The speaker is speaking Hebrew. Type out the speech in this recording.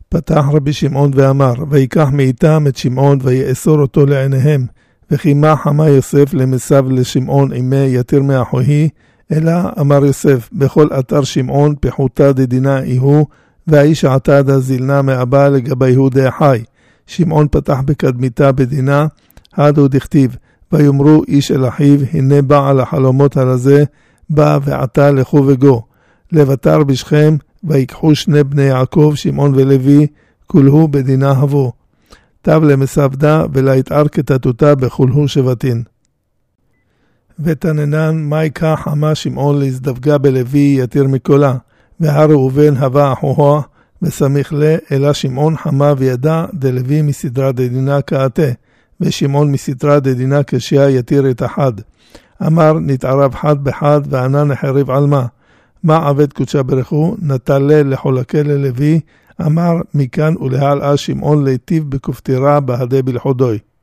פתח רבי שמעון ואמר, ויקח מאיתם את שמעון ויאסור אותו לעיניהם, וכי מה חמה יוסף למסב לשמעון עמי יתיר מאחוהי, אלא אמר יוסף, בכל אתר שמעון פחותה דדינה איהו, והאיש עתדה זילנה מאבא לגבי הוא דחי. שמעון פתח בקדמיתה בדינה, הדו דכתיב, ויאמרו איש אל אחיו, הנה בעל החלומות הרזה, בא ועתה לכו וגו. לבטר בשכם, ויקחו שני בני יעקב, שמעון ולוי, כולהו בדינה הבו. תב למסבדה ולהתער כתתותה בכולהו שבטין. ותננן מייקה חמה שמעון להזדווגה בלוי יתיר מקולה, והראובן הבא אחוה, וסמיך לה אלא שמעון חמה וידע דלוי מסדרה דדינה כאתה, ושמעון מסדרה דדינה כשיה יתיר את אחד. אמר נתערב חד בחד וענה נחריב על מה עבד קודשה ברכו, נטל לה לחולקה ללוי, אמר מכאן ולהלאה שמעון להיטיב בכופתירה בהדה בלחודוי.